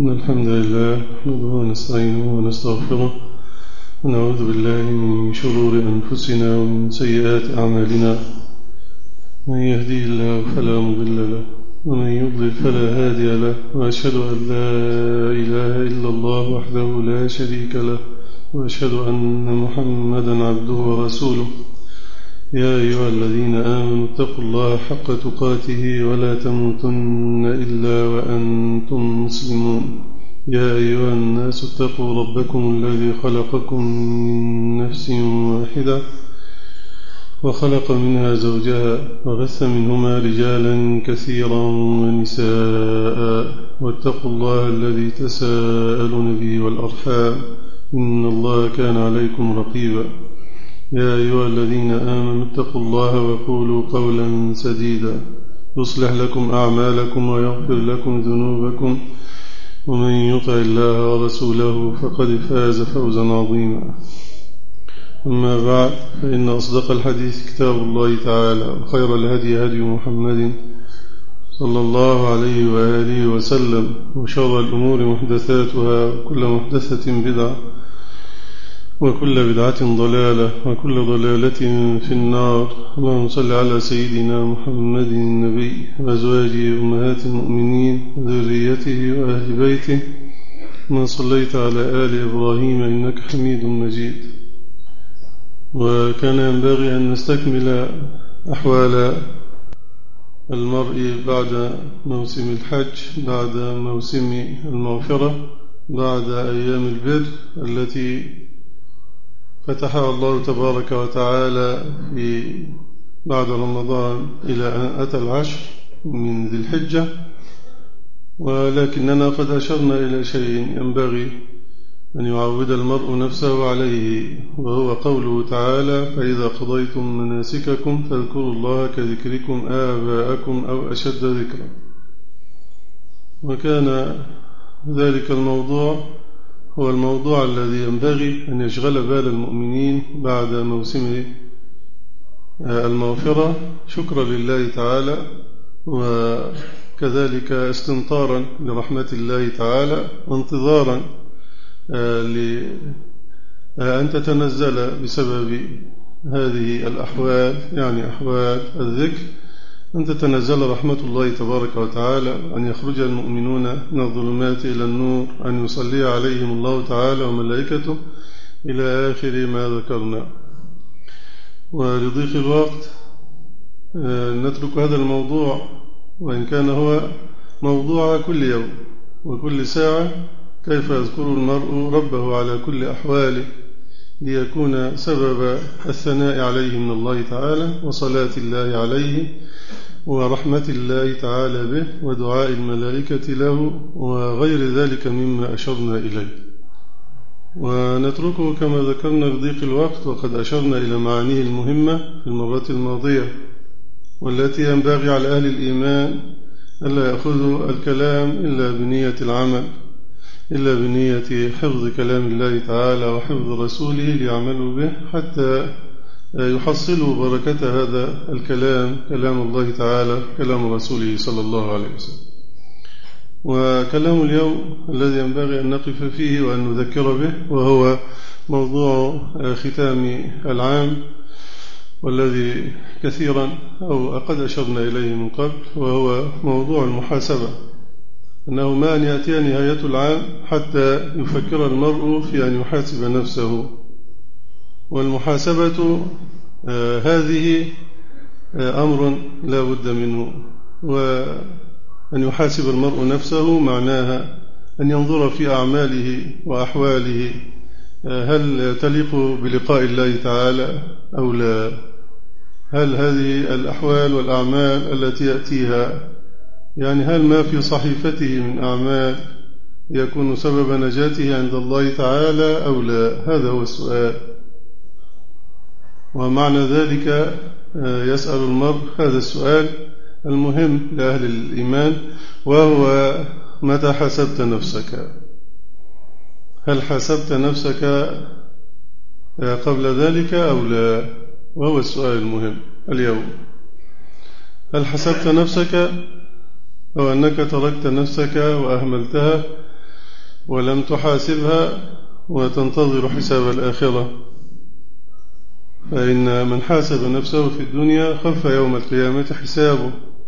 إن الحمد لله نحمده ونستعينه ونستغفره ونعوذ بالله من شرور أنفسنا ومن سيئات أعمالنا. من يهديه الله فلا مضل له ومن يضلل فلا هادي له، وأشهد أن لا إله إلا الله وحده لا شريك له، وأشهد أن محمدا عبده ورسوله. يا أيها الذين آمنوا اتقوا الله حق تقاته ولا تموتن إلا وأنتم مسلمون. يا أيها الناس اتقوا ربكم الذي خلقكم من نفس واحدة وخلق منها زوجها وبث منهما رجالا كثيرا ونساء، واتقوا الله الذي تساءلون به والأرحام إن الله كان عليكم رقيبا. يا أيها الذين آمنوا اتقوا الله وقولوا قولا سديدا يصلح لكم أعمالكم ويغفر لكم ذنوبكم، ومن يطع الله ورسوله فقد فاز فوزا عظيما. أما بعد، فإن أصدق الحديث كتاب الله تعالى، وخير الهدي هدي محمد صلى الله عليه وآله وسلم، وشر الأمور محدثاتها، وكل محدثة بدعة، وكل بدعة ضلالة، وكل ضلالة في النار. اللهم صل على سيدنا محمد النبي وأزواجه أمهات المؤمنين وذريته وأهل بيته ما صليت على آل إبراهيم إنك حميد مجيد. وكان ينبغي أن نستكمل أحوال المرء بعد موسم الحج، بعد موسم المغفرة، بعد أيام البر التي فتحها الله تبارك وتعالى بعد رمضان إلى أن أتى العشر من ذي الحجة. ولكننا قد أشرنا إلى شيء ينبغي أن يعود المرء نفسه عليه، وهو قوله تعالى: فإذا قضيتم مناسككم فاذكروا الله كذكركم آباءكم أو أشد ذكرا. وكان ذلك الموضوع هو الموضوع الذي ينبغي أن يشغل بال المؤمنين بعد موسم المغفرة، شكرا لله تعالى، وكذلك استنطارا لرحمة الله تعالى، وانتظارا لأن تتنزل بسبب هذه الأحوال، يعني أحوال الذكر، أن تتنزل رحمة الله تبارك وتعالى، أن يخرج المؤمنون من الظلمات إلى النور، أن يصلي عليهم الله تعالى وملائكته إلى آخر ما ذكرنا. ولضيق الوقت نترك هذا الموضوع، وإن كان هو موضوع كل يوم وكل ساعة: كيف يذكر المرء ربه على كل أحواله ليكون سبب الثناء عليه من الله تعالى، وصلاة الله عليه، ورحمة الله تعالى به، ودعاء الملائكة له، وغير ذلك مما أشرنا إليه. ونتركه كما ذكرنا لضيق الوقت، وقد أشرنا إلى معانيه المهمة في المرات الماضية، والتي ينبغي على أهل الإيمان ألا يأخذوا الكلام إلا بنية العمل، إلا بنية حفظ كلام الله تعالى وحفظ رسوله ليعملوا به، حتى يحصلوا بركة هذا الكلام، كلام الله تعالى، كلام رسوله صلى الله عليه وسلم. وكلام اليوم الذي ينبغي أن نقف فيه وأن نذكر به، وهو موضوع ختام العام، والذي كثيرا أو قد أشرنا إليه من قبل، وهو موضوع المحاسبة. أنه ما أن يأتي نهاية العام حتى يفكر المرء في أن يحاسب نفسه. والمحاسبة هذه أمر لا بد منه، وأن يحاسب المرء نفسه معناها أن ينظر في أعماله وأحواله، هل تليق بلقاء الله تعالى أو لا؟ هل هذه الأحوال والأعمال التي يأتيها، يعني هل ما في صحيفته من أعمال يكون سبب نجاته عند الله تعالى أو لا؟ هذا هو السؤال. ومعنى ذلك يسأل المرء هذا السؤال المهم لأهل الإيمان، وهو: متى حسبت نفسك؟ هل حسبت نفسك قبل ذلك أو لا؟ وهو السؤال المهم اليوم. هل حسبت نفسك أو أنك تركت نفسك وأهملتها ولم تحاسبها وتنتظر حساب الآخرة. فإن من حاسب نفسه في الدنيا خف يوم القيامة حسابه،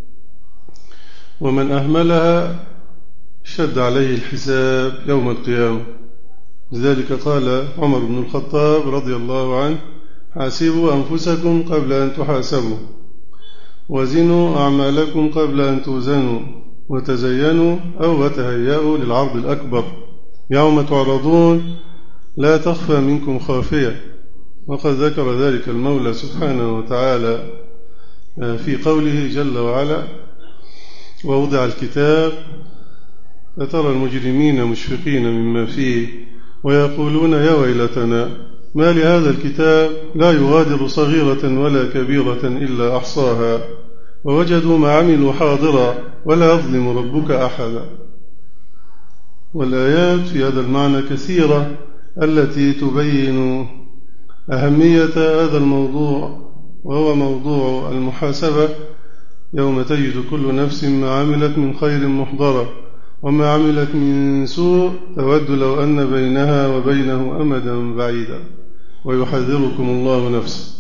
ومن أهملها شد عليه الحساب يوم القيامة. لذلك قال عمر بن الخطاب رضي الله عنه: حاسبوا أنفسكم قبل أن تحاسبوا، وزنوا أعمالكم قبل أن توزنوا، وتزينوا أو وتهيئوا للعرض الأكبر يوم تعرضون لا تخفى منكم خافية. وقد ذكر ذلك المولى سبحانه وتعالى في قوله جل وعلا: ووضع الكتاب فترى المجرمين مشفقين مما فيه ويقولون يا ويلتنا ما لهذا الكتاب لا يغادر صغيرة ولا كبيرة إلا أحصاها ووجدوا ما عملوا حاضرا ولا يظلم ربك أحدا. والآيات في هذا المعنى كثيرة التي تبين أهمية هذا الموضوع، وهو موضوع المحاسبة، يوم تجد كل نفس ما عملت من خير محضرة وما عملت من سوء تود لو أن بينها وبينه أمدا بعيدا ويحذركم الله نفسه.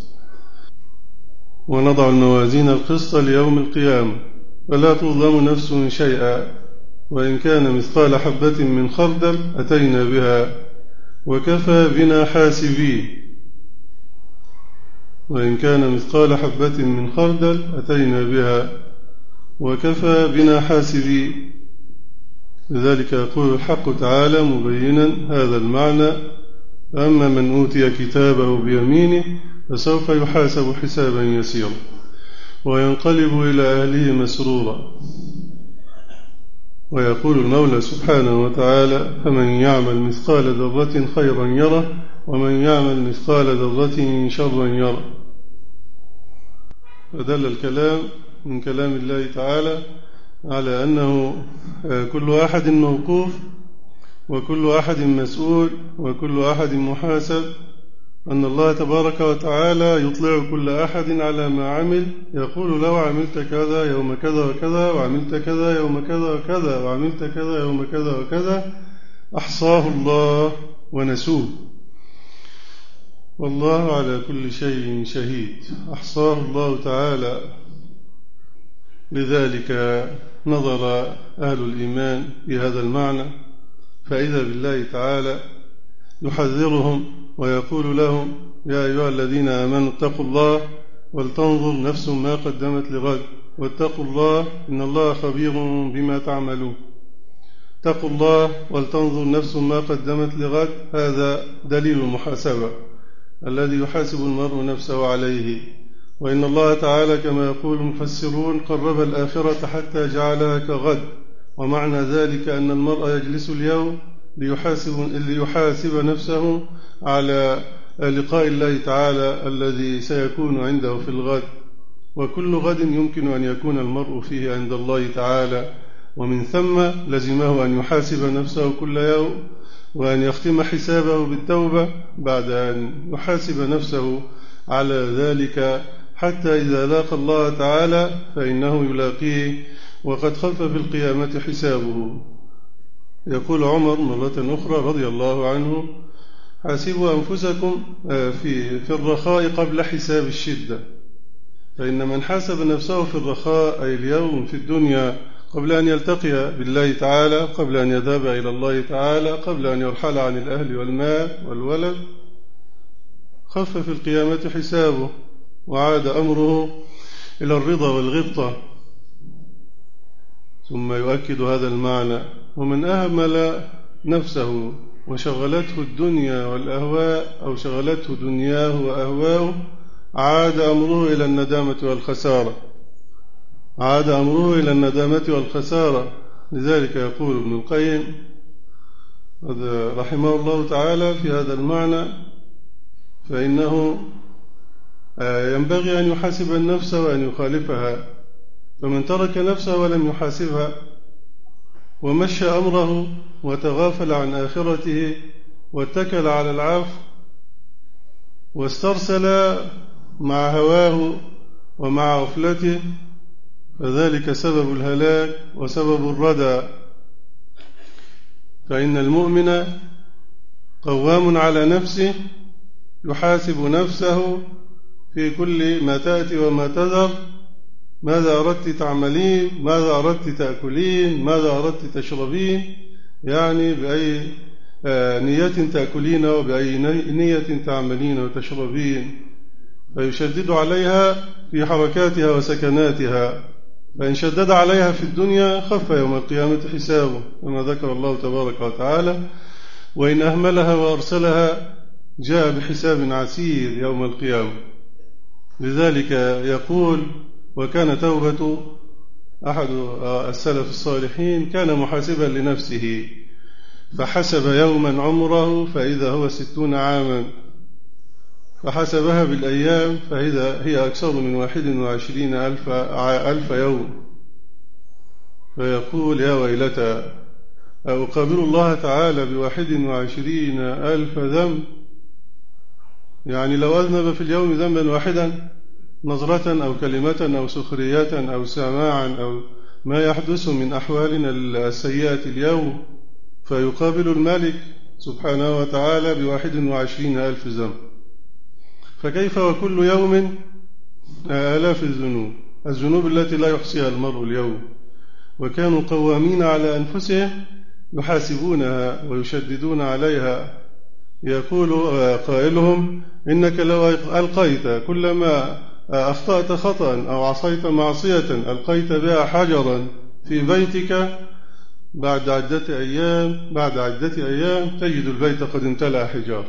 ونضع الموازين القسط ليوم القيامة فلا تظلم نفس شيئا وإن كان مثقال حبة من خردل أتينا بها وكفى بنا حاسبين. وإن كان مثقال حبة من خردل أتينا بها وكفى بنا حاسبين. لذلك يقول الحق تعالى مبينا هذا المعنى: أما من أوتي كتابه بيمينه فسوف يحاسب حسابا يسيرا وينقلب إلى أهله مسرورا. ويقول المولى سبحانه وتعالى: فمن يعمل مثقال ذرة خيرا يره ومن يعمل مثقال ذرة شرا يره. فدل الكلام من كلام الله تعالى على أنه كل أحد موقوف وكل أحد مسؤول وكل أحد محاسب، أن الله تبارك وتعالى يطلع كل أحد على ما عمل، يقول لو عملت كذا يوم كذا وكذا وعملت كذا يوم كذا وكذا وعملت كذا يوم كذا وكذا أحصاه الله ونسوه، والله على كل شيء شهيد. أحصاه الله تعالى. لذلك نظر أهل الإيمان في هذا المعنى فإذا بالله تعالى يحذرهم ويقول لهم: يا أيها الذين آمنوا اتقوا الله ولتنظر نفس ما قدمت لغد واتقوا الله إن الله خبير بما تعملون. اتقوا الله ولتنظر نفس ما قدمت لغد، هذا دليل المحاسبة الذي يحاسب المرء نفسه عليه. وإن الله تعالى كما يقول المفسرون قرب الآخرة حتى جعلها كغد، ومعنى ذلك أن المرء يجلس اليوم ليحاسب نفسه على لقاء الله تعالى الذي سيكون عنده في الغد. وكل غد يمكن أن يكون المرء فيه عند الله تعالى، ومن ثم لزمه أن يحاسب نفسه كل يوم وأن يختم حسابه بالتوبة بعد أن يحاسب نفسه على ذلك، حتى إذا لاقى الله تعالى فإنه يلاقيه وقد خف في القيامة حسابه. يقول عمر مرة أخرى رضي الله عنه: حاسبوا أنفسكم في الرخاء قبل حساب الشدة، فإن من حاسب نفسه في الرخاء أي اليوم في الدنيا قبل أن يلتقي بالله تعالى، قبل أن يذهب إلى الله تعالى، قبل أن يرحل عن الأهل والمال والولد، خف في القيامة حسابه وعاد أمره إلى الرضا والغبطة. ثم يؤكد هذا المعنى: ومن أهمل نفسه وشغلته الدنيا والأهواء أو شغلته دنياه وأهواءه عاد أمره إلى الندامة والخسارة. عاد أمره إلى الندامة والخسارة. لذلك يقول ابن القيم رحمه الله تعالى في هذا المعنى: فإنه ينبغي أن يحاسب النفس وأن يخالفها، فمن ترك نفسه ولم يحاسبها ومشى أمره وتغافل عن آخرته واتكل على العفو واسترسل مع هواه ومع غفلته، فذلك سبب الهلاك وسبب الردى. فإن المؤمن قوام على نفسه، يحاسب نفسه في كل ما تأتي وما تذر. ماذا أردت تعملين؟ ماذا أردت تأكلين؟ ماذا أردت تشربين؟ يعني بأي نية تأكلين وبأي نية تعملين وتشربين، فيشدد عليها في حركاتها وسكناتها. فإن شدد عليها في الدنيا خف يوم القيامة حسابه كما ذكر الله تبارك وتعالى، وإن أهملها وأرسلها جاء بحساب عسير يوم القيامة. لذلك يقول: وكان توبة أحد السلف الصالحين كان محاسبا لنفسه فحسب يوما عمره فإذا هو 60 عاما، فحسبها بالأيام فإذا هي أكثر من 21,000 يوم، فيقول: يا ويلتى أقابل الله تعالى ب21,000 ذنب. يعني لو أذنب في اليوم ذنبا واحدا، نظرة أو كلمة أو سخرية أو سماعا أو ما يحدث من أحوالنا السيئة اليوم، فيقابل الملك سبحانه وتعالى ب21,000 ذنب. فكيف وكل يوم آلاف الذنوب التي لا يحصيها المرء اليوم. وكانوا قوامين على أنفسهم يحاسبونها ويشددون عليها. يقول قائلهم: إنك لو ألقيت كلما أخطأت خطأ أو عصيت معصية ألقيت بها حجرا في بيتك بعد عدة أيام تجد البيت قد امتلأ حجار.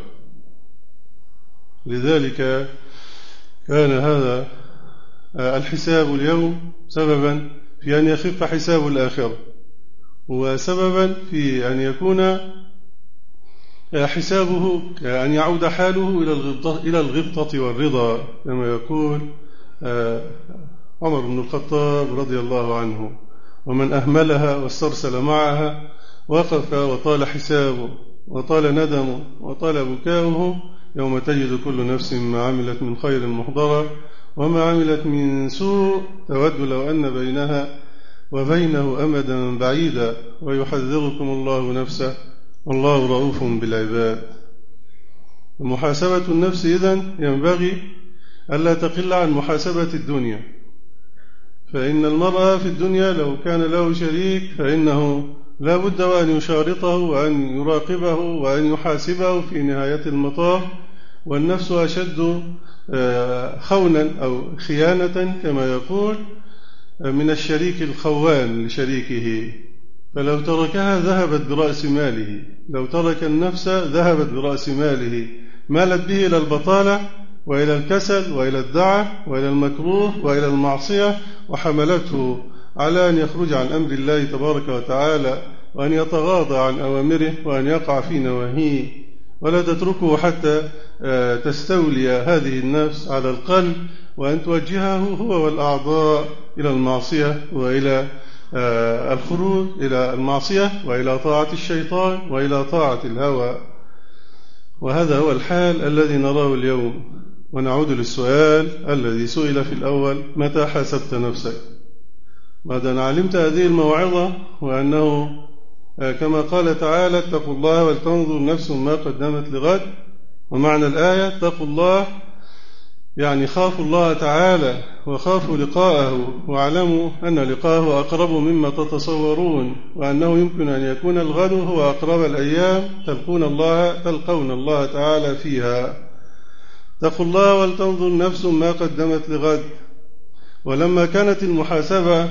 لذلك كان هذا الحساب اليوم سببا في أن يخف حساب الآخرة، وسببا في أن يكون حسابه أن يعود حاله إلى الغبطة والرضا، كما يقول عمر بن الخطاب رضي الله عنه: ومن أهملها واسترسل معها وقف وطال حسابه وطال ندمه وطال بكاؤه يوم تجد كل نفس ما عملت من خير محضرا وما عملت من سوء تود لو أن بينها وبينه أمدا بعيدا ويحذركم الله نفسه والله رؤوف بالعباد. محاسبة النفس إذن ينبغي ألا تقل عن محاسبة الدنيا، فإن المرء في الدنيا لو كان له شريك فإنه لا بد وأن يشارطه وأن يراقبه وأن يحاسبه في نهاية المطاف. والنفس أشد خونا أو خيانة كما يقول من الشريك الخوان لشريكه، فلو تركها ذهبت برأس ماله، لو ترك النفس ذهبت برأس ماله، مالت به إلى البطالة وإلى الكسل وإلى الدعة وإلى المكروه وإلى المعصية، وحملته على أن يخرج عن أمر الله تبارك وتعالى وأن يتغاضى عن أوامره وأن يقع في نواهيه، ولا تتركه حتى تستولي هذه النفس على القلب وأن توجهه هو والأعضاء إلى المعصية وإلى الخروج إلى المعصية وإلى طاعة الشيطان وإلى طاعة الهوى. وهذا هو الحال الذي نراه اليوم. ونعود للسؤال الذي سئل في الأول: متى حاسبت نفسك؟ بعد أن علمت هذه الموعظة وأنه كما قال تعالى: اتقوا الله ولتنظر نفس ما قدمت لغد، ومعنى الآية اتقوا الله يعني خافوا الله تعالى وخافوا لقاءه، واعلموا أن لقاءه أقرب مما تتصورون، وأنه يمكن أن يكون الغد هو أقرب الأيام تلقون الله تعالى فيها. اتقوا الله ولتنظر نفس ما قدمت لغد. ولما كانت المحاسبة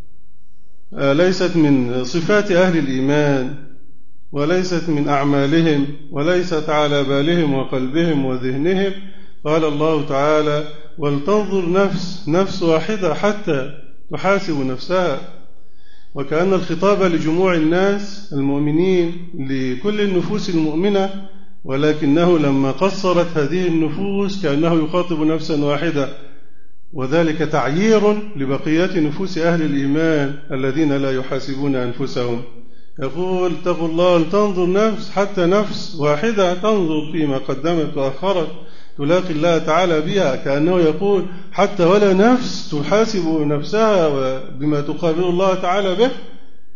ليست من صفات أهل الإيمان وليست من أعمالهم وليست على بالهم وقلبهم وذهنهم، قال الله تعالى: ولتنظر نفس واحدة حتى تحاسب نفسها. وكأن الخطاب لجموع الناس المؤمنين لكل النفوس المؤمنة، ولكنه لما قصرت هذه النفوس كأنه يخاطب نفسا واحدة، وذلك تعيير لبقية نفوس أهل الإيمان الذين لا يحاسبون أنفسهم. يقول: اتقوا الله ولتنظر نفس، حتى نفس واحدة تنظر فيما قدمت وأخرت تلاقي الله تعالى بها، كأنه يقول: حتى ولا نفس تحاسب نفسها بما تقابل الله تعالى به.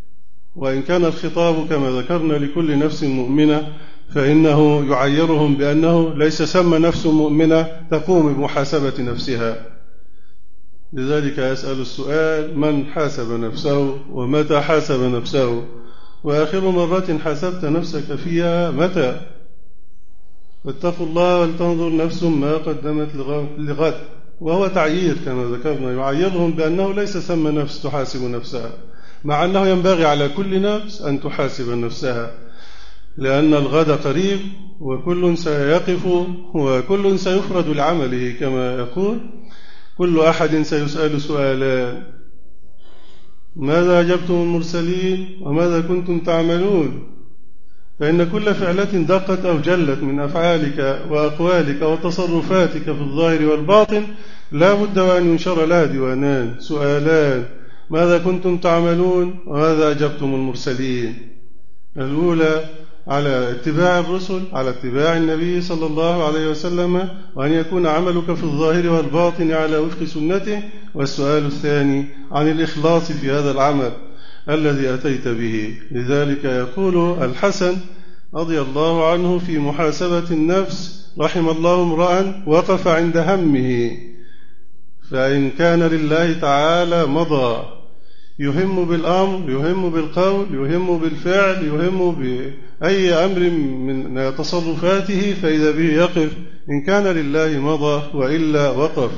وإن كان الخطاب كما ذكرنا لكل نفس مؤمنة، فإنه يعيرهم بأنه ليس ثم نفس مؤمنة تقوم بمحاسبة نفسها. لذلك يسأل السؤال: من حاسب نفسه ومتى حاسب نفسه؟ وآخر مرة حاسبت نفسك فيها متى؟ واتقوا الله ولتنظر نفس ما قدمت لغد. وهو تعيير كما ذكرنا، يعيرهم بأنه ليس ثم نفس تحاسب نفسها، مع أنه ينبغي على كل نفس أن تحاسب نفسها، لأن الغد قريب وكل سيقف وكل سيفرد لعمله، كما يقول: كل أحد سيسأل سؤالان: ماذا أجبتم المرسلين وماذا كنتم تعملون؟ فإن كل فعلة دقت أو جلت من أفعالك وأقوالك وتصرفاتك في الظاهر والباطن لا بد وأن ينشر لها ديوانان، سؤالان: ماذا كنتم تعملون وماذا أجبتم المرسلين؟ الأولى على اتباع الرسل، على اتباع النبي صلى الله عليه وسلم، وأن يكون عملك في الظاهر والباطن على وفق سنته. والسؤال الثاني عن الإخلاص في هذا العمل الذي أتيت به. لذلك يقول الحسن رضي الله عنه في محاسبة النفس: رحم الله امرأ وقف عند همه، فإن كان لله تعالى مضى، يهم بالأمر، يهم بالقول، يهم بالفعل، يهم بأي أمر من تصرفاته، فإذا به يقف. إن كان لله مضى وإلا وقف.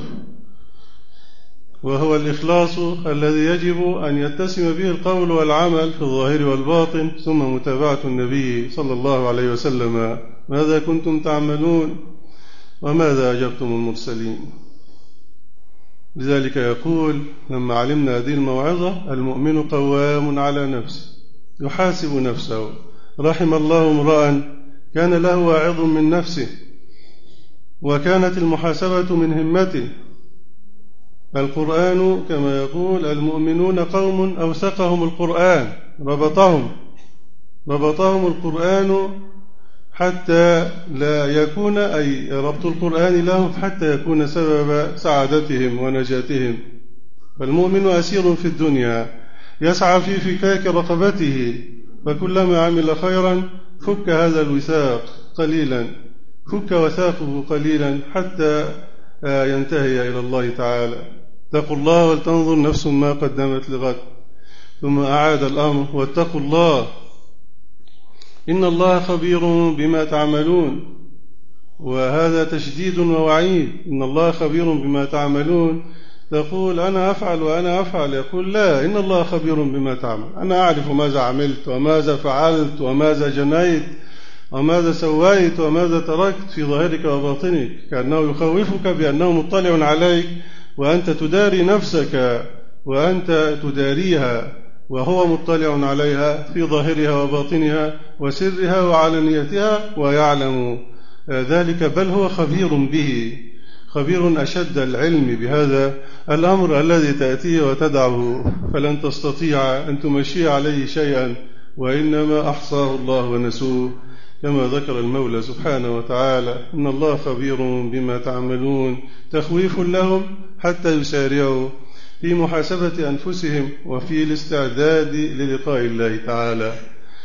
وهو الإخلاص الذي يجب أن يتسم به القول والعمل في الظاهر والباطن. ثم متابعة النبي صلى الله عليه وسلم: ماذا كنتم تعملون وماذا أجبتم المرسلين؟ لذلك يقول لما علمنا هذه الموعظة: المؤمن قوام على نفسه، يحاسب نفسه. رحم الله امرأ كان له واعظ من نفسه وكانت المحاسبة من همته. القرآن كما يقول: المؤمنون قوم أوثقهم القرآن، ربطهم القرآن حتى لا يكون، أي ربط القرآن لهم حتى يكون سبب سعادتهم ونجاتهم. فالمؤمن أسير في الدنيا يسعى في فكاك رقبته، فكلما عمل خيرا فك هذا الوثاق قليلا، فك وثاقه قليلا حتى ينتهي إلى الله تعالى. اتقوا الله ولتنظر نفس ما قدمت لغد. ثم أعاد الأمر: واتقوا الله إن الله خبير بما تعملون. وهذا تشديد ووعيد. إن الله خبير بما تعملون. تقول: أنا أفعل وأنا أفعل. يقول: لا، إن الله خبير بما تعمل. أنا أعرف ماذا عملت وماذا فعلت وماذا جنيت وماذا سويت وماذا تركت في ظاهرك وباطنك، كأنه يخوفك بأنه مطلع عليك وأنت تداري نفسك وأنت تداريها، وهو مطلع عليها في ظاهرها وباطنها وسرها وعلانيتها، ويعلم ذلك، بل هو خبير به، خبير أشد العلم بهذا الأمر الذي تأتيه وتدعه، فلن تستطيع أن تمشي عليه شيئا، وإنما أحصاه الله ونسوه، كما ذكر المولى سبحانه وتعالى: إن الله خبير بما تعملون، تخويف لهم حتى يسارعوا في محاسبة أنفسهم وفي الاستعداد للقاء الله تعالى.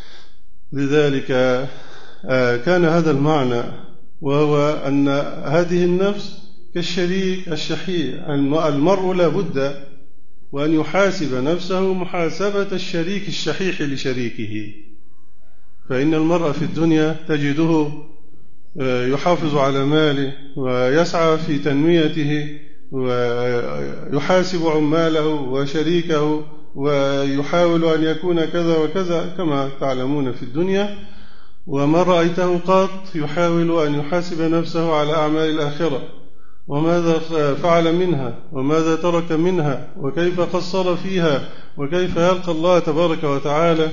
لذلك كان هذا المعنى، وهو أن هذه النفس كالشريك الشحيح. المرء لا بد وأن يحاسب نفسه محاسبة الشريك الشحيح لشريكه. فإن المرء في الدنيا تجده يحافظ على ماله ويسعى في تنميته ويحاسب عماله وشريكه ويحاول أن يكون كذا وكذا كما تعلمون في الدنيا، وما رأيته قط يحاول أن يحاسب نفسه على أعمال الآخرة، وماذا فعل منها وماذا ترك منها وكيف قصر فيها وكيف يلقى الله تبارك وتعالى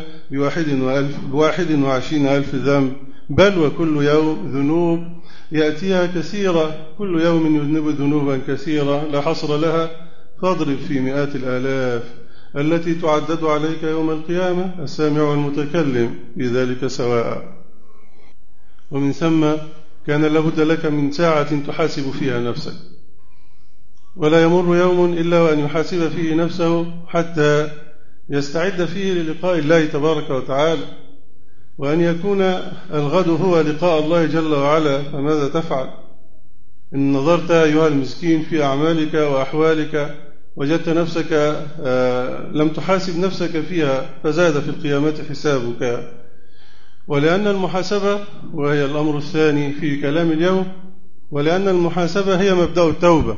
ب21,000 ذنب، بل وكل يوم ذنوب يأتيها كثيرة، كل يوم يذنب ذنوبا كثيرة لا حصر لها، فاضرب في مئات الآلاف التي تعدد عليك يوم القيامة، السامع والمتكلم في ذلك سواء. ومن ثم كان لابد لك من ساعة تحاسب فيها نفسك، ولا يمر يوم إلا وأن يحاسب فيه نفسه حتى يستعد فيه للقاء الله تبارك وتعالى، وأن يكون الغد هو لقاء الله جل وعلا، فماذا تفعل؟ إن نظرت أيها المسكين في أعمالك وأحوالك وجدت نفسك لم تحاسب نفسك فيها، فزاد في القيامة حسابك. ولأن المحاسبة، وهي الأمر الثاني في كلام اليوم، ولأن المحاسبة هي مبدأ التوبة،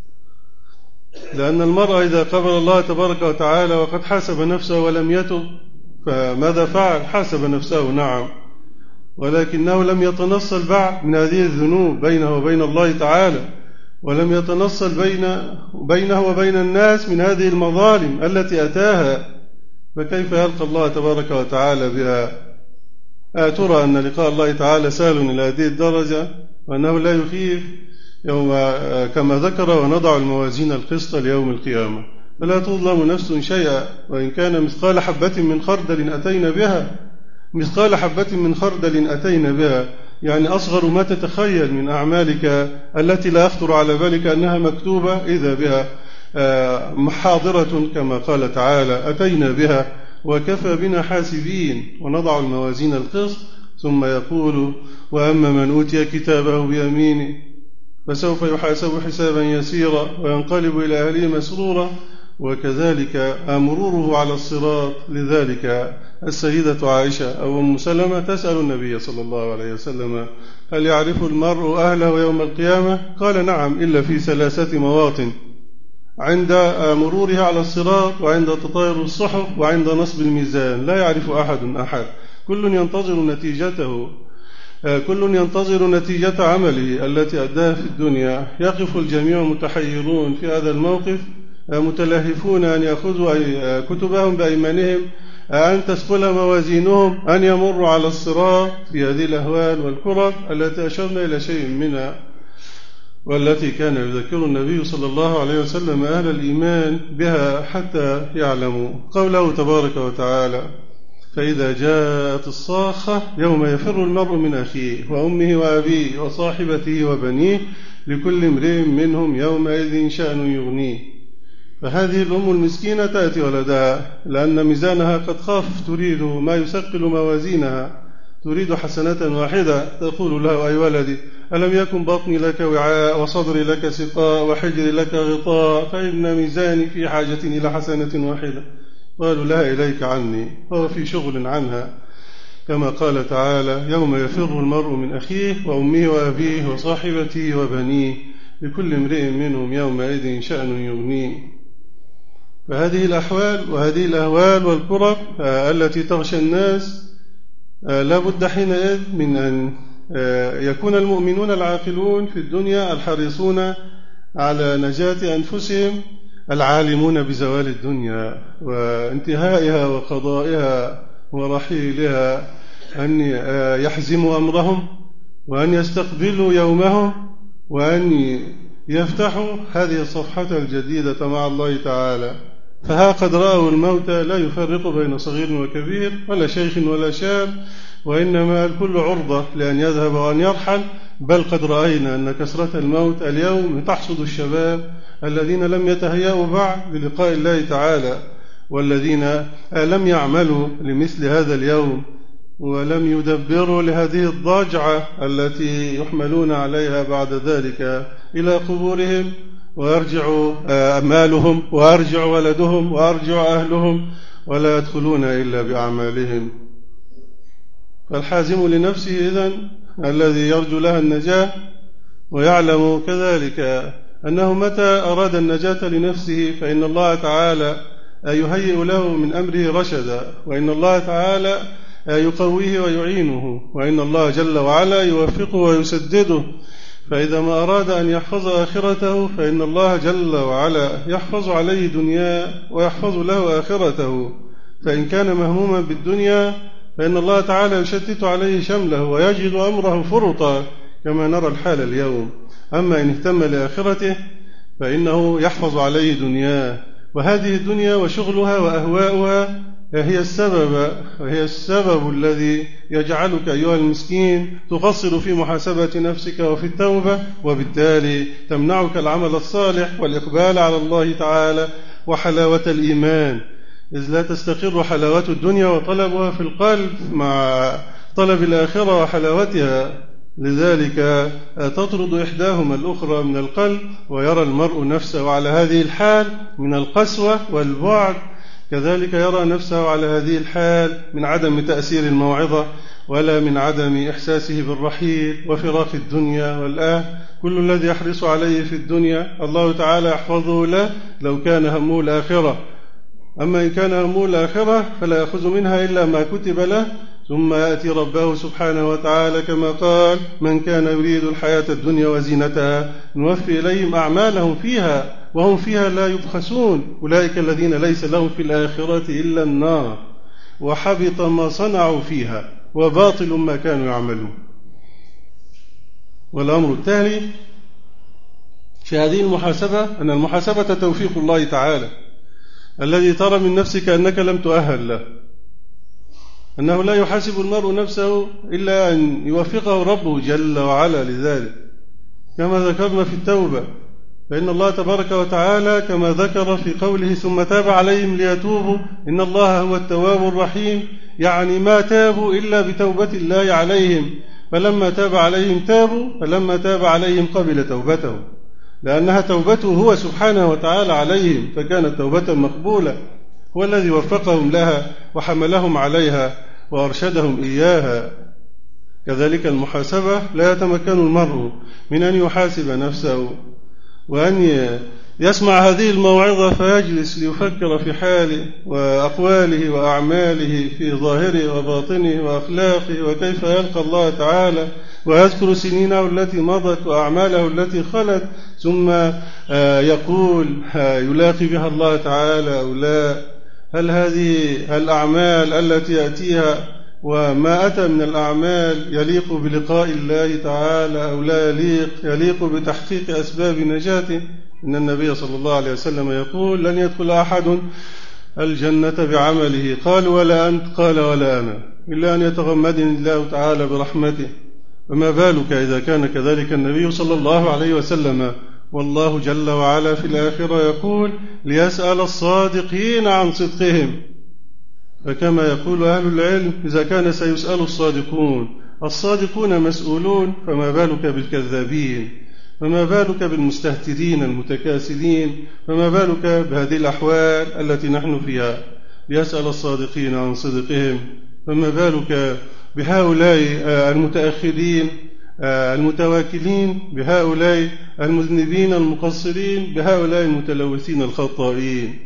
لأن المرء إذا قبل الله تبارك وتعالى وقد حاسب نفسه ولم يتب، فماذا فعل؟ حاسب نفسه نعم، ولكنه لم يتنصل بعد من هذه الذنوب بينه وبين الله تعالى، ولم يتنصل بينه وبين الناس من هذه المظالم التي أتاها، فكيف يلقى الله تبارك وتعالى بها؟ ترى أن لقاء الله تعالى سهل إلى هذه الدرجة، وأنه لا يخيف يوم كما ذكر: ونضع الموازين القسط ليوم القيامة فلا تظلم نفس شيئا وإن كان مثقال حبة من خردل أتينا بها. مثقال حبة من خردل أتينا بها يعني أصغر ما تتخيل من أعمالك التي لا يخطر على بالك أنها مكتوبة، إذا بها محاضرة كما قال تعالى: أتينا بها وكفى بنا حاسبين. ونضع الموازين القسط، ثم يقول: وأما من أوتي كتابه بيمينه فسوف يحاسب حسابا يسيرا وينقلب إلى أهله مسرورا، وكذلك مروره على الصراط. لذلك السيدة عائشة أو أم سلمة تسأل النبي صلى الله عليه وسلم: هل يعرف المرء أهله يوم القيامة؟ قال: نعم، إلا في 3 مواطن: عند مرورها على الصراط، وعند تطاير الصحف، وعند نصب الميزان. لا يعرف أحد. كل ينتظر نتيجة عمله التي أداها في الدنيا. يقف الجميع متحيرون في هذا الموقف، متلهفون أن يأخذوا كتبهم بأيمانهم، أن تثقل موازينهم، أن يمروا على الصراط في هذه الأهوال والكرب التي أشرنا إلى شيء منها، والتي كان يذكر النبي صلى الله عليه وسلم أهل الإيمان بها حتى يعلموا. قوله تبارك وتعالى: فإذا جاءت الصاخة يوم يفر المرء من أخيه وأمه وأبيه وصاحبته وبنيه لكل امرئ منهم يومئذ شأن يغنيه. فهذه الأم المسكينة تأتي ولدها لأن ميزانها قد خاف، تريد ما يثقل موازينها، تريد حسنة واحدة، تقول له: أي ولدي، ألم يكن بطني لك وعاء وصدري لك سقاء وحجري لك غطاء، فإن ميزاني في حاجة إلى حسنة واحدة. قالوا: لها إليك عني، وهو في شغل عنها، كما قال تعالى: يوم يفر المرء من أخيه وأمه وأبيه وصاحبته وبنيه لكل امرئ منهم يومئذ شأن يغنيه. فهذه الأحوال وهذه الأهوال والكرب التي تغشى الناس لا بد حينئذ من أن يكون المؤمنون العاقلون في الدنيا الحريصون على نجاة أنفسهم، العالمون بزوال الدنيا وانتهائها وقضائها ورحيلها، أن يحزموا أمرهم وأن يستقبلوا يومهم وأن يفتحوا هذه الصفحة الجديدة مع الله تعالى. فها قد رأوا الموت لا يفرق بين صغير وكبير ولا شيخ ولا شاب، وإنما الكل عرضة لأن يذهب وأن يرحل. بل قد رأينا أن كثرة الموت اليوم تحصد الشباب الذين لم يتهيأوا بعد للقاء الله تعالى، والذين لم يعملوا لمثل هذا اليوم ولم يدبروا لهذه الضاجعة التي يحملون عليها بعد ذلك إلى قبورهم، ويرجع مالهم ويرجع ولدهم ويرجع أهلهم ولا يدخلون إلا بأعمالهم. فالحازم لنفسه إذن الذي يرجو لها النجاة ويعلم كذلك أنه متى أراد النجاة لنفسه فإن الله تعالى يهيئ له من أمره رشدا، وإن الله تعالى يقويه ويعينه، وإن الله جل وعلا يوفقه ويسدده. فإذا ما أراد أن يحفظ آخرته فإن الله جل وعلا يحفظ عليه دنياه ويحفظ له آخرته. فإن كان مهموما بالدنيا فإن الله تعالى يشتت عليه شمله ويجعل أمره فرطا كما نرى الحال اليوم. أما إن اهتم لآخرته فإنه يحفظ عليه دنياه، وهذه الدنيا وشغلها وأهواؤها هي السبب الذي يجعلك أيها المسكين تقصر في محاسبة نفسك وفي التوبة، وبالتالي تمنعك العمل الصالح والإقبال على الله تعالى وحلاوة الإيمان. إذ لا تستقر حلاوة الدنيا وطلبها في القلب مع طلب الآخرة وحلاوتها، لذلك تطرد إحداهما الأخرى من القلب، ويرى المرء نفسه على هذه الحال من القسوة والبعد، كذلك يرى نفسه على هذه الحال من عدم تأثير الموعظة ولا من عدم إحساسه بالرحيل وفراق الدنيا والآن. كل الذي يحرص عليه في الدنيا الله تعالى يحفظه له لو كان همه الآخرة، أما إن كان همه الآخرة فلا يأخذ منها إلا ما كتب له، ثم يأتي ربه سبحانه وتعالى كما قال: من كان يريد الحياة الدنيا وزينتها نوفي إليهم أعمالهم فيها وهم فيها لا يبخسون، أولئك الذين ليس لهم في الآخرة إلا النار وحبط ما صنعوا فيها وباطل ما كانوا يعملون. والأمر التالي في هذه المحاسبة أن المحاسبة توفيق الله تعالى الذي ترى من نفسك أنك لم تؤهل له، أنه لا يحاسب المرء نفسه إلا أن يوفقه ربه جل وعلا لذلك، كما ذكرنا في التوبة، فإن الله تبارك وتعالى كما ذكر في قوله: ثم تاب عليهم ليتوبوا إن الله هو التواب الرحيم، يعني ما تابوا إلا بتوبة الله عليهم، فلما تاب عليهم تابوا، فلما تاب عليهم قبل توبتهم، لأنها توبته هو سبحانه وتعالى عليهم، فكانت توبة مقبولة، هو الذي وفقهم لها وحملهم عليها وأرشدهم إياها. كذلك المحاسبة لا يتمكن المرء من أن يحاسب نفسه وأن يسمع هذه الموعظة فيجلس ليفكر في حاله وأقواله وأعماله في ظاهره وباطنه وأخلاقه وكيف يلقى الله تعالى، ويذكر سنينه التي مضت وأعماله التي خلت، ثم يقول: يلاقي بها الله تعالى أو لا؟ هل هذه الأعمال التي يأتيها وما أتى من الأعمال يليق بلقاء الله تعالى أو لا يليق بتحقيق أسباب نجاته؟ إن النبي صلى الله عليه وسلم يقول: لن يدخل أحد الجنة بعمله، قال: ولا أنت؟ قال: ولا أنا، إلا أن يتغمدني الله تعالى برحمته. فما بالك إذا كان كذلك النبي صلى الله عليه وسلم، والله جل وعلا في الآخرة يقول: ليسأل الصادقين عن صدقهم. فكما يقول أهل العلم: إذا كان سيسأل الصادقون مسؤولون، فما بالك بالكذابين، فما بالك بالمستهترين المتكاسلين، فما بالك بهذه الأحوال التي نحن فيها، ليسأل الصادقين عن صدقهم، فما بالك بهؤلاء المتأخرين المتواكلين، بهؤلاء المذنبين المقصرين، بهؤلاء المتلوثين الخطائين.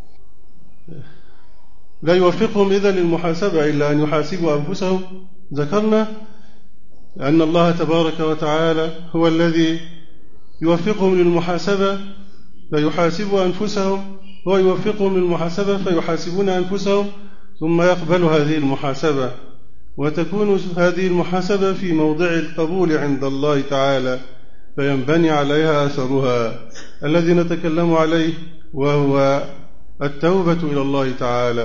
لا يوفقهم إذن للمحاسبة إلا أن يحاسبوا أنفسهم. ذكرنا أن الله تبارك وتعالى هو الذي يوفقهم للمحاسبة فيحاسبوا أنفسهم، ويوفقهم للمحاسبة فيحاسبون أنفسهم، ثم يقبل هذه المحاسبة، وتكون هذه المحاسبة في موضع القبول عند الله تعالى، فينبني عليها أثرها الذي نتكلم عليه، وهو التوبة إلى الله تعالى.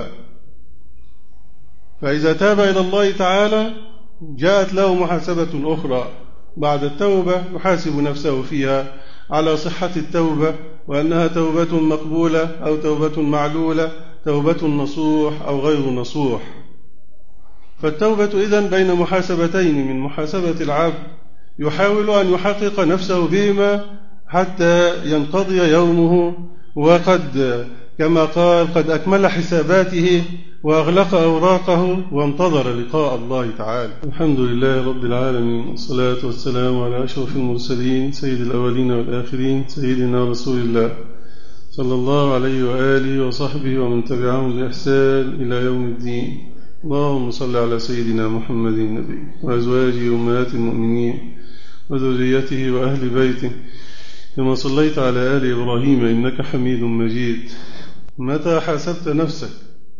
فإذا تاب إلى الله تعالى جاءت له محاسبة أخرى بعد التوبة، يحاسب نفسه فيها على صحة التوبة، وأنها توبة مقبولة أو توبة معلولة، توبة نصوح أو غير نصوح. فالتوبة إذن بين محاسبتين من محاسبة العبد، يحاول أن يحقق نفسه بهما حتى ينقضي يومه، وقد كما قال: قد أكمل حساباته وأغلق أوراقه وانتظر لقاء الله تعالى. الحمد لله رب العالمين، والصلاة والسلام على أشرف المرسلين سيد الأولين والآخرين، سيدنا رسول الله صلى الله عليه وآله وصحبه ومن تبعهم بإحسان إلى يوم الدين. اللهم صل على سيدنا محمد النبي وأزواجه أمهات المؤمنين وذريته وأهل بيته كما صليت على آل إبراهيم إنك حميد مجيد. متى حاسبت نفسك؟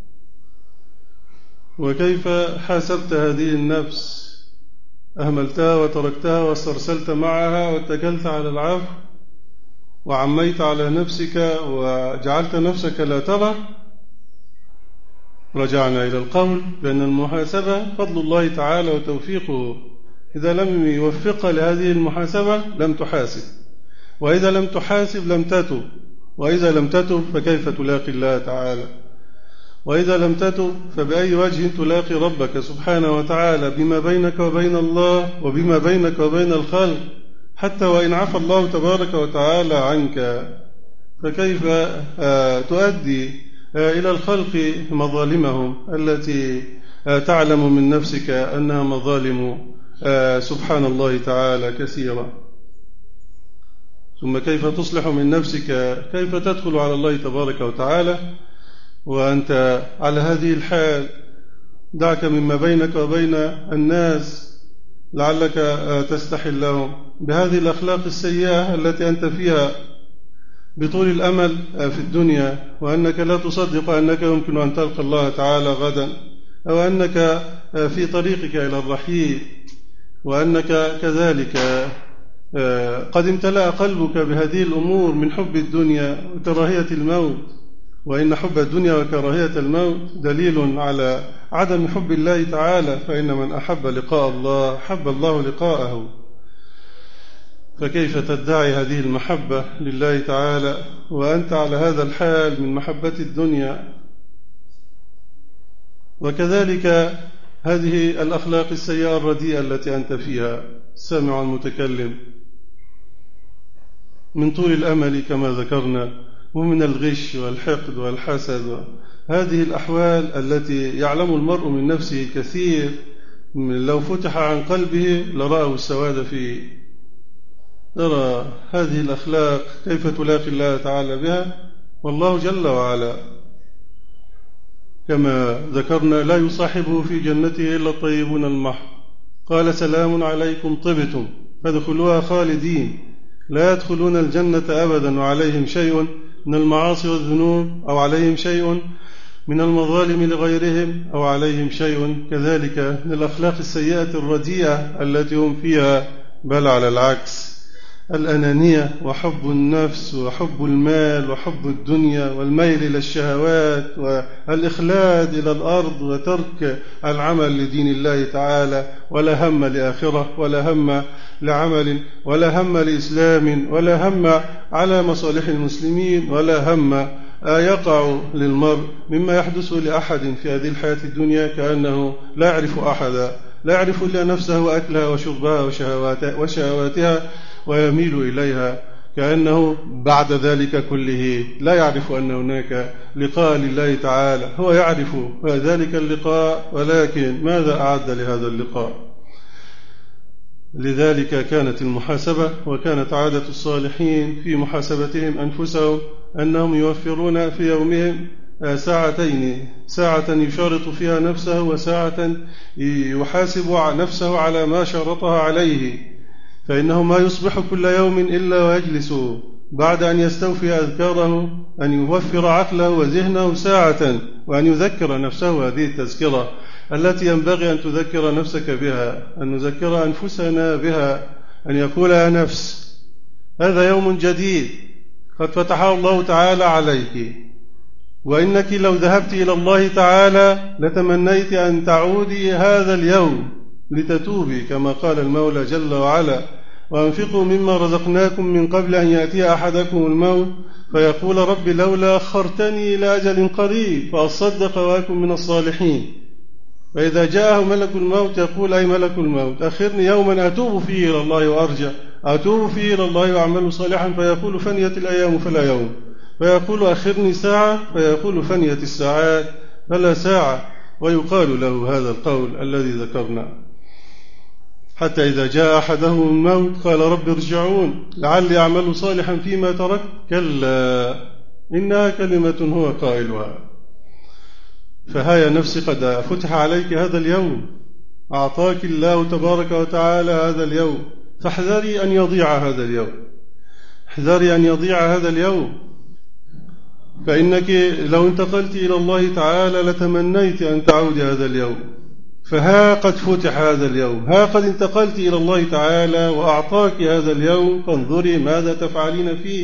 وكيف حاسبت هذه النفس؟ أهملتها وتركتها واسترسلت معها واتكلت على العفو وعميت على نفسك وجعلت نفسك لا ترى؟ رجعنا إلى القول بأن المحاسبة فضل الله تعالى وتوفيقه، إذا لم يوفق لهذه المحاسبة لم تحاسب، وإذا لم تحاسب لم تتب، وإذا لم تتب فكيف تلاقي الله تعالى؟ وإذا لم تتب فبأي وجه تلاقي ربك سبحانه وتعالى بما بينك وبين الله وبما بينك وبين الخلق؟ حتى وإن عفى الله تبارك وتعالى عنك فكيف تؤدي إلى الخلق مظالمهم التي تعلم من نفسك أنها مظالم سبحان الله تعالى كثيرة؟ ثم كيف تصلح من نفسك؟ كيف تدخل على الله تبارك وتعالى وأنت على هذه الحال؟ دعك مما بينك وبين الناس لعلك تستحل لهم بهذه الأخلاق السيئة التي أنت فيها بطول الأمل في الدنيا، وأنك لا تصدق أنك يمكن أن تلقى الله تعالى غدا، أو أنك في طريقك إلى الرحيل، وأنك كذلك قد امتلأ قلبك بهذه الأمور من حب الدنيا وكراهية الموت، وإن حب الدنيا وكراهية الموت دليل على عدم حب الله تعالى، فإن من أحب لقاء الله حب الله لقاءه. فكيف تدعي هذه المحبة لله تعالى وأنت على هذا الحال من محبة الدنيا؟ وكذلك هذه الأخلاق السيئة الرديئة التي أنت فيها، السامع المتكلم، من طول الأمل كما ذكرنا، ومن الغش والحقد والحسد، هذه الأحوال التي يعلم المرء من نفسه كثير لو فتح عن قلبه لرأه السواد فيه. ترى هذه الأخلاق كيف تلاقي الله تعالى بها؟ والله جل وعلا كما ذكرنا لا يصاحبه في جنته إلا الطيبون المحض، قال سلام عليكم طبتم فادخلوها خالدين لا يدخلون الجنة أبدا وعليهم شيء من المعاصي والذنوب، أو عليهم شيء من المظالم لغيرهم، أو عليهم شيء كذلك من الأخلاق السيئة الرديئة التي هم فيها، بل على العكس، الأنانية وحب النفس وحب المال وحب الدنيا والميل إلى الشهوات والإخلاد إلى الأرض وترك العمل لدين الله تعالى، ولا هم لآخرة ولا هم لعمل ولا هم لإسلام ولا هم على مصالح المسلمين ولا هم يقع للمرء مما يحدث لأحد في هذه الحياة الدنيا، كأنه لا يعرف أحدا، لا يعرف إلا نفسه وأكلها وشربها وشهواتها ويميل إليها، كأنه بعد ذلك كله لا يعرف أن هناك لقاء لله تعالى. هو يعرف ذلك اللقاء، ولكن ماذا أعد لهذا اللقاء؟ لذلك كانت المحاسبة، وكانت عادة الصالحين في محاسبتهم أنفسهم أنهم يوفرون في يومهم ساعتين، ساعة يشارط فيها نفسه وساعة يحاسب نفسه على ما شرطها عليه، فإنه ما يصبح كل يوم إلا ويجلس بعد أن يستوفي أذكاره أن يوفر عقله وذهنه ساعة، وأن يذكر نفسه هذه التذكرة التي ينبغي أن تذكر نفسك بها، أن نذكر أنفسنا بها، أن يقول يا نفس هذا يوم جديد قد فتحه الله تعالى عليك، وإنك لو ذهبت إلى الله تعالى لتمنيت أن تعودي هذا اليوم لتتوبي، كما قال المولى جل وعلا وأنفقوا مما رزقناكم من قبل أن يأتي أحدكم الموت فيقول رب لولا أخرتني إلى أجل قريب فأصدق وأكن من الصالحين، فإذا جاءه ملك الموت يقول أي ملك الموت أخرني يوما أتوب فيه إلى الله وأرجع، أتوب فيه إلى الله وأعمل صالحا، فيقول فنيت الأيام فلا يوم، فيقول أخرني ساعة، فيقول فنيت الساعات فلا ساعة، ويقال له هذا القول الذي ذكرنا، حتى إذا جاء أحدهم الموت قال رب ارجعون لعلي أعمل صالحا فيما تركت، كلا إنها كلمة هو قائلها. فهاي نفسي قد فتح عليك هذا اليوم، أعطاك الله تبارك وتعالى هذا اليوم، فاحذري أن يضيع هذا اليوم، احذري أن يضيع هذا اليوم، فإنك لو انتقلت إلى الله تعالى لتمنيت أن تعود هذا اليوم، فها قد فتح هذا اليوم، ها قد انتقلت إلى الله تعالى وأعطاك هذا اليوم، فانظري ماذا تفعلين فيه.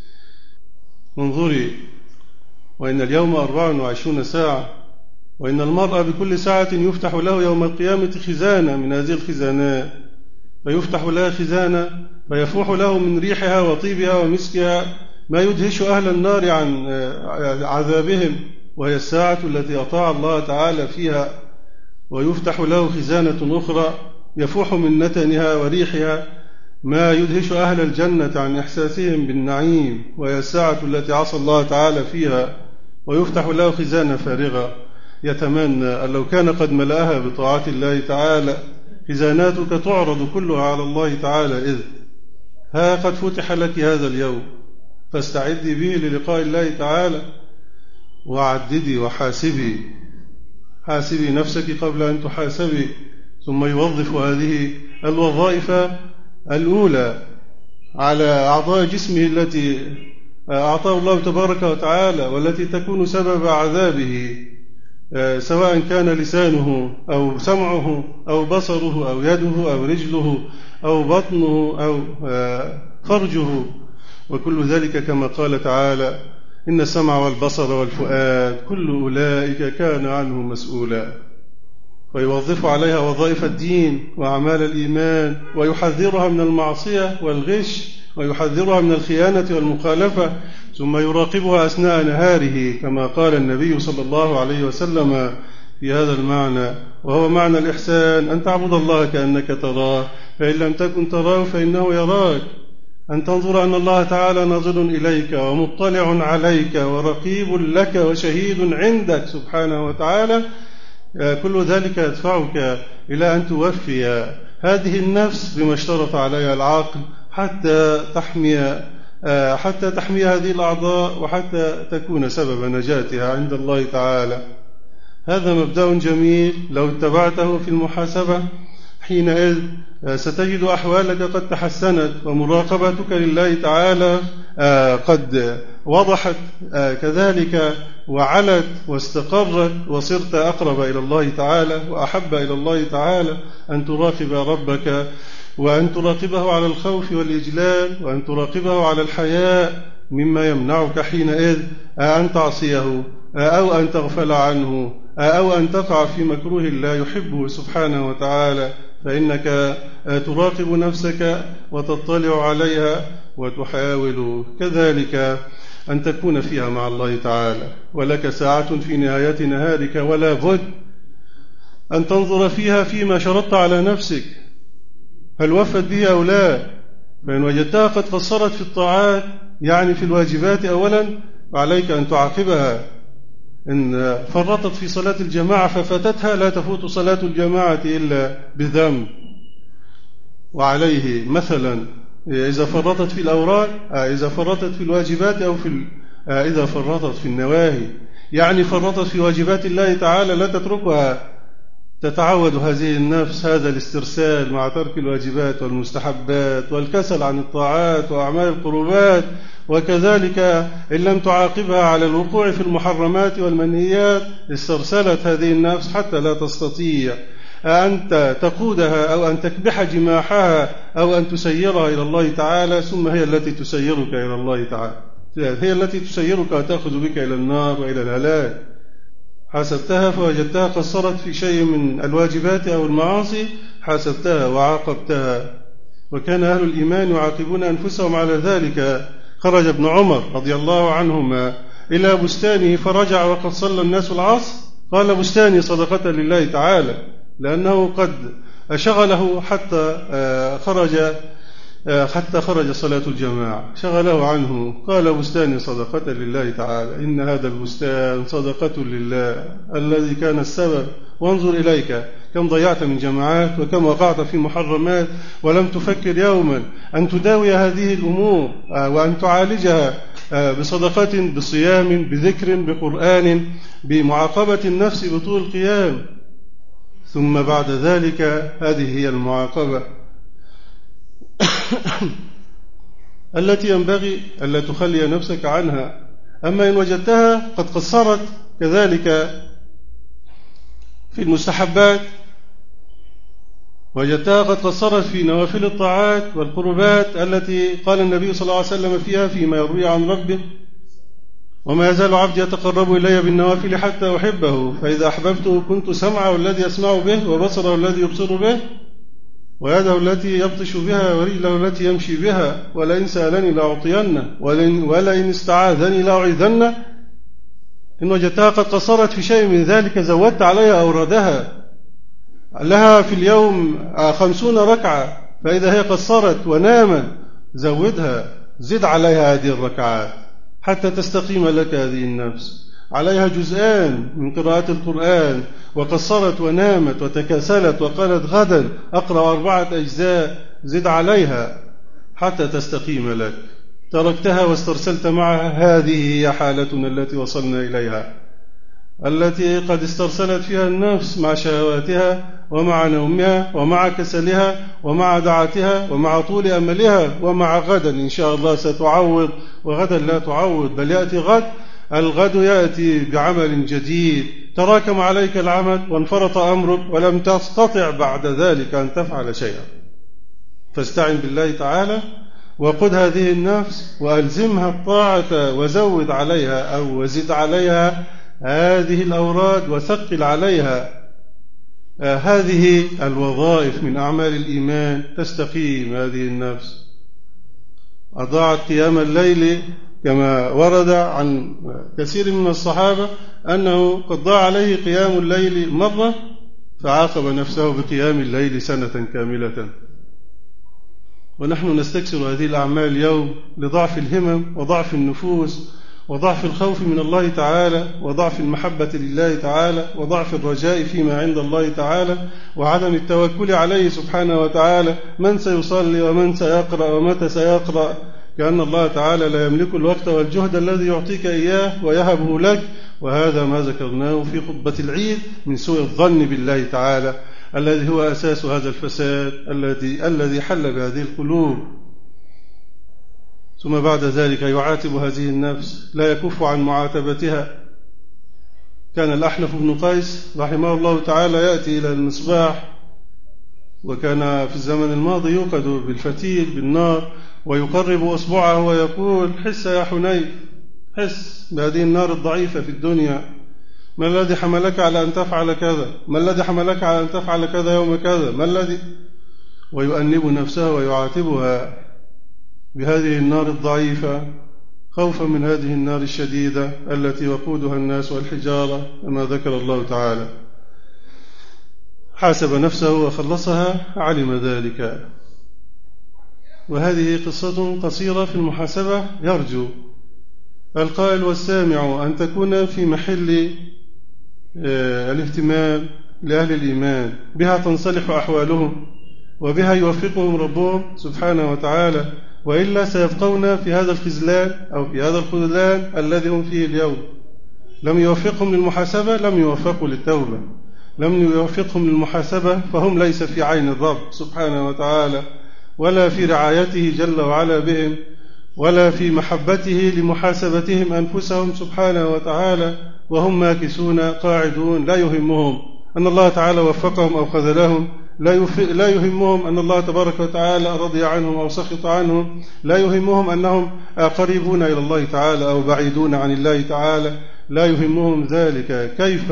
انظري، وإن اليوم 24 ساعة، وإن المرء بكل ساعة يفتح له يوم القيامة خزانة من هذه الخزانات، فيفتح لها خزانة فيفوح له من ريحها وطيبها ومسكها ما يدهش أهل النار عن عذابهم، وهي الساعة التي أطاع الله تعالى فيها ويفتح له خزانة أخرى يفوح من نتنها وريحها ما يدهش أهل الجنة عن إحساسهم بالنعيم، وهي الساعة التي عصى الله تعالى فيها ويفتح له خزانة فارغة يتمنى أن لو كان قد ملأها بطاعة الله تعالى. خزاناتك تعرض كلها على الله تعالى، إذ ها قد فتح لك هذا اليوم، فاستعدي به للقاء الله تعالى، وعددي وحاسبي، حاسبي نفسك قبل أن تحاسبي. ثم يوظف هذه الوظائف الأولى على أعضاء جسمه التي أعطاه الله تبارك وتعالى، والتي تكون سبب عذابه، سواء كان لسانه أو سمعه أو بصره أو يده أو رجله أو بطنه أو فرجه، وكل ذلك كما قال تعالى: إن السمع والبصر والفؤاد كل أولئك كان عنه مسؤولا. ويوظف عليها وظائف الدين وأعمال الإيمان، ويحذرها من المعصية والغش، ويحذرها من الخيانة والمخالفة، ثم يراقبها أثناء نهاره كما قال النبي صلى الله عليه وسلم في هذا المعنى، وهو معنى الإحسان: أن تعبد الله كأنك تراه، فإن لم تكن تراه فإنه يراك. أن تنظر أن الله تعالى ناظر إليك ومطلع عليك ورقيب لك وشهيد عندك سبحانه وتعالى. كل ذلك يدفعك إلى أن توفي هذه النفس بما اشترط عليها العقل حتى تحمي هذه الأعضاء، وحتى تكون سبب نجاتها عند الله تعالى. هذا مبدأ جميل لو اتبعته في المحاسبة، حينئذ ستجد أحوالك قد تحسنت، ومراقبتك لله تعالى قد وضحت كذلك وعلت واستقرت، وصرت أقرب إلى الله تعالى وأحب إلى الله تعالى أن تراقب ربك، وأن تراقبه على الخوف والإجلال، وأن تراقبه على الحياء مما يمنعك حينئذ أن تعصيه أو أن تغفل عنه أو أن تقع في مكروه لا يحبه سبحانه وتعالى، فإنك تراقب نفسك وتطلع عليها، وتحاول كذلك أن تكون فيها مع الله تعالى. ولك ساعة في نهاية نهارك ولا بد أن تنظر فيها فيما شرطت على نفسك، هل وفت به أو لا؟ فإن وجدتها قد قصرت في الطاعات، يعني في الواجبات أولا، فعليك أن تعاقبها. إن فرطت في صلاة الجماعة ففاتتها، لا تفوت صلاة الجماعة إلا بذنب. وعليه مثلا إذا فرطت في الأوراد، إذا فرطت في الواجبات، أو إذا فرطت في النواهي، يعني فرطت في واجبات الله تعالى لا تتركها، تتعود هذه النفس هذا الاسترسال مع ترك الواجبات والمستحبات والكسل عن الطاعات وأعمال القربات. وكذلك إن لم تعاقبها على الوقوع في المحرمات والمنهيات، استرسلت هذه النفس حتى لا تستطيع أن تقودها أو أن تكبح جماحها أو أن تسيرها إلى الله تعالى، ثم هي التي تسيرك إلى الله تعالى، هي التي تسيرك وتأخذ بك إلى النار وإلى الهلاك. حاسبتها فوجدتها قصرت في شيء من الواجبات أو المعاصي، حاسبتها وعاقبتها. وكان أهل الإيمان يعاقبون أنفسهم على ذلك. خرج ابن عمر رضي الله عنهما إلى بستانه فرجع وقد صلى الناس العصر، قال: بستاني صدقة لله تعالى، لأنه قد شغله حتى خرج صلاة الجماعة، شغله عنه. قال: بستاني صدقة لله تعالى، إن هذا البستان صدقة لله الذي كان السبب. وانظر إليك كم ضيعت من جماعات، وكم وقعت في محرمات، ولم تفكر يوما أن تداوي هذه الأمور وأن تعالجها بصدقة، بصيام، بذكر، بقرآن، بمعاقبة النفس بطول القيام. ثم بعد ذلك هذه هي المعاقبة التي ينبغي ألا تخلي نفسك عنها. أما إن وجدتها قد قصرت كذلك في المستحبات، وجدتها قد قصرت في نوافل الطاعات والقربات التي قال النبي صلى الله عليه وسلم فيها فيما يروي عن ربه: وما يزال عبدي يتقرب إلي بالنوافل حتى أحبه، فإذا أحببته كنت سمعه الذي يسمع به، وبصره الذي يبصر به، ويده التي يبطش بها، ورجله التي يمشي بها، ولئن سألني لأعطينه، ولئن استعاذني لأعيذنه. إن وجدتها قد قصرت في شيء من ذلك زودت عليها أورادها، لها في اليوم 50 ركعة، فإذا هي قصرت ونامت زودها، زد عليها هذه الركعات حتى تستقيم لك هذه النفس. عليها جزءان من قراءة القرآن وقصرت ونامت وتكاسلت وقالت غدا أقرأ 4 أجزاء، زد عليها حتى تستقيم لك. تركتها واسترسلت معها، هذه هي حالتنا التي وصلنا إليها، التي قد استرسلت فيها النفس مع شهواتها ومع نومها ومع كسلها ومع دعتها ومع طول أملها ومع غدا إن شاء الله ستعوض، وغدا لا تعوض، بل يأتي غد، الغد يأتي بعمل جديد، تراكم عليك العمل وانفرط أمرك ولم تستطع بعد ذلك أن تفعل شيئا. فاستعن بالله تعالى وقد هذه النفس وألزمها الطاعة وزود عليها أو وزد عليها هذه الأوراد وثقل عليها هذه الوظائف من أعمال الإيمان، تستقيم هذه النفس. أضاعت قيام الليل كما ورد عن كثير من الصحابة أنه قد ضاع عليه قيام الليل مرة فعاقب نفسه بقيام الليل سنة كاملة. ونحن نستكثر هذه الأعمال اليوم لضعف الهمم وضعف النفوس وضعف الخوف من الله تعالى وضعف المحبة لله تعالى وضعف الرجاء فيما عند الله تعالى وعدم التوكل عليه سبحانه وتعالى. من سيصلي ومن سيقرأ ومتى سيقرأ، كأن الله تعالى لا يملك الوقت والجهد الذي يعطيك إياه ويهبه لك. وهذا ما ذكرناه في خطبة العيد من سوء الظن بالله تعالى الذي هو أساس هذا الفساد الذي حل بهذه القلوب. ثم بعد ذلك يعاتب هذه النفس، لا يكف عن معاتبتها. كان الأحنف بن قيس رحمه الله تعالى يأتي إلى المصباح، وكان في الزمن الماضي يوقد بالفتيل بالنار ويقرب أصبعه ويقول: حس يا حنيف، حس بهذه النار الضعيفة في الدنيا، ما الذي حملك على أن تفعل كذا؟ ما الذي حملك على أن تفعل كذا يوم كذا؟ ما الذي؟ ويؤنب نفسه ويعاتبها بهذه النار الضعيفة خوفا من هذه النار الشديدة التي وقودها الناس والحجارة كما ذكر الله تعالى. حاسب نفسه وخلصها، علم ذلك. وهذه قصة قصيرة في المحاسبة، يرجو القائل والسامع أن تكون في محل الاهتمام لأهل الإيمان، بها تنصلح أحوالهم وبها يوفقهم ربهم سبحانه وتعالى، وإلا سيبقون في هذا الخذلان أو في هذا الخذلان الذي هم فيه اليوم. لم يوفقهم للمحاسبة، لم يوفقوا للتوبة، لم يوفقهم للمحاسبة، فهم ليس في عين الرب سبحانه وتعالى ولا في رعايته جل وعلا بهم ولا في محبته لمحاسبتهم أنفسهم سبحانه وتعالى، وهم ماكسون قاعدون، لا يهمهم أن الله تعالى وفقهم أو خذلهم، لا يهمهم أن الله تبارك وتعالى رضي عنهم أو سخط عنهم، لا يهمهم أنهم قريبون إلى الله تعالى أو بعيدون عن الله تعالى، لا يهمهم ذلك. كيف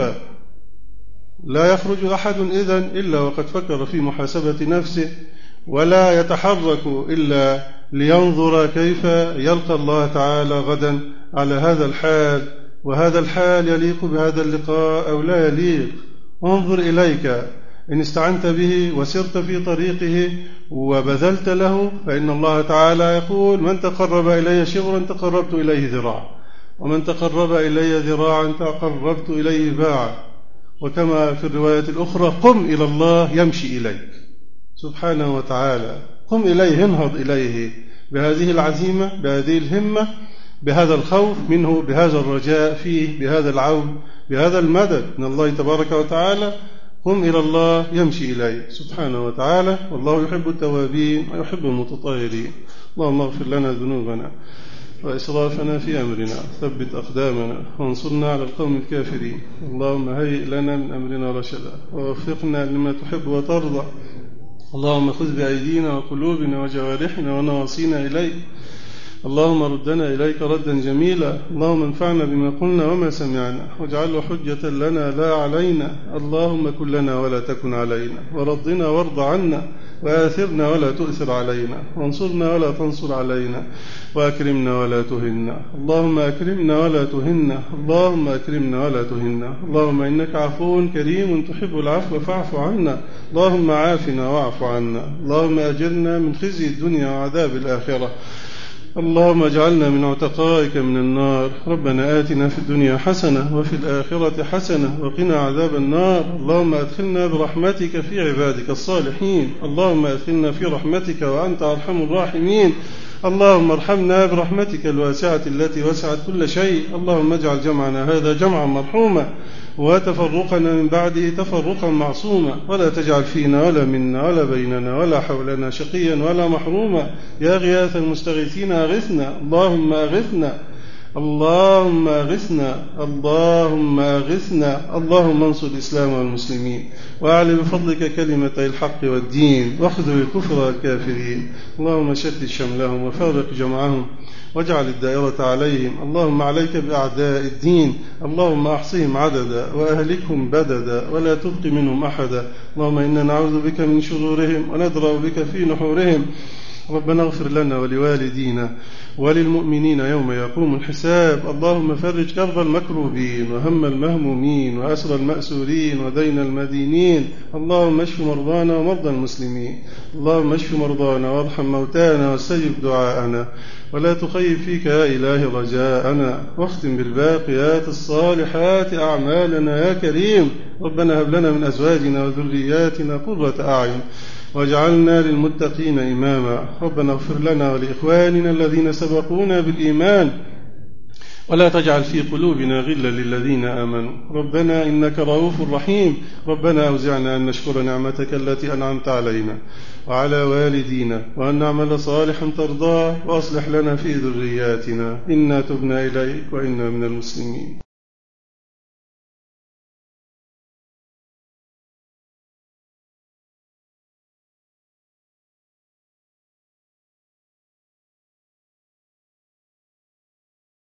لا يخرج أحد إذن إلا وقد فكر في محاسبة نفسه، ولا يتحرك إلا لينظر كيف يلقى الله تعالى غدا على هذا الحال، وهذا الحال يليق بهذا اللقاء أو لا يليق. انظر إليك، إن استعنت به وسرت في طريقه وبذلت له، فإن الله تعالى يقول: من تقرب إلي شبرا تقربت إليه ذراعا، ومن تقرب إلي ذراعا تقربت إليه باعا. وكما في الرواية الأخرى: قم إلى الله يمشي إليك سبحانه وتعالى، قم إليه، انهض إليه بهذه العزيمة، بهذه الهمة، بهذا الخوف منه، بهذا الرجاء فيه، بهذا العون، بهذا المدد من الله تبارك وتعالى. قم إلى الله يمشي إليه سبحانه وتعالى، والله يحب التوابين ويحب المتطهرين. اللهم اغفر لنا ذنوبنا وإسرافنا في أمرنا، ثبت أقدامنا وانصرنا على القوم الكافرين. اللهم هيئ لنا من أمرنا رشدا ووفقنا لما تحب وترضى. اللهم خذ بأيدينا وقلوبنا وجوارحنا ونواصينا إليك. اللهم ردنا إليك ردا جميلا. اللهم انفعنا بما قلنا وما سمعنا واجعله حجة لنا لا علينا. اللهم كن لنا ولا تكن علينا، ورضنا وارض عنا، وآثرنا ولا تؤثر علينا، وانصرنا ولا تنصر علينا، وأكرمنا ولا تهنا. اللهم أكرمنا ولا تهنا، اللهم أكرمنا ولا تهنا. اللهم إنك عفو كريم تحب العفو فاعف عنا. اللهم عافنا واعف عنا. اللهم أجرنا من خزي الدنيا وعذاب الآخرة. اللهم اجعلنا من عتقائك من النار. ربنا آتنا في الدنيا حسنة وفي الآخرة حسنة وقنا عذاب النار. اللهم أدخلنا برحمتك في عبادك الصالحين. اللهم أدخلنا في رحمتك وأنت أرحم الراحمين. اللهم ارحمنا برحمتك الواسعة التي وسعت كل شيء. اللهم اجعل جمعنا هذا جمعا مرحوما، وتفرقنا من بعده تفرقا معصوما، ولا تجعل فينا ولا منا ولا بيننا ولا حولنا شقيا ولا محروما. يا غياث المستغيثين أغثنا. اللهم أغثنا، اللهم أغثنا، اللهم أغثنا. اللهم انصر الإسلام والمسلمين، وأعل بفضلك كلمتي الحق والدين، واخذل الكفر والكافرين. اللهم شتت شملهم وفرق جمعهم، واجعل الدائرة عليهم. اللهم عليك بأعداء الدين، اللهم أحصهم عددا وأهلكهم بددا ولا تبق منهم أحدا. اللهم إنا نعوذ بك من شرورهم وندرأ بك في نحورهم. ربنا اغفر لنا ولوالدينا وللمؤمنين يوم يقوم الحساب. اللهم فرج كرب المكروبين وهم المهمومين وأسر المأسورين ودين المدينين. اللهم اشف مرضانا ومرضى المسلمين. اللهم اشف مرضانا وارحم موتانا واستجب دعاءنا، ولا تخيب فيك يا إله رجاءنا، واختم بالباقيات الصالحات أعمالنا يا كريم. ربنا هب لنا من أزواجنا وذرياتنا قرة أعين واجعلنا للمتقين إماما. ربنا اغفر لنا ولإخواننا الذين سبقونا بالإيمان، ولا تجعل في قلوبنا غلا للذين آمنوا. ربنا إنك رؤوف رحيم. ربنا أوزعنا أن نشكر نعمتك التي أنعمت علينا وعلى والدينا، وأن نعمل صالحا ترضاه، وأصلح لنا في ذرياتنا، إنا تبنا إليك وإنا من المسلمين.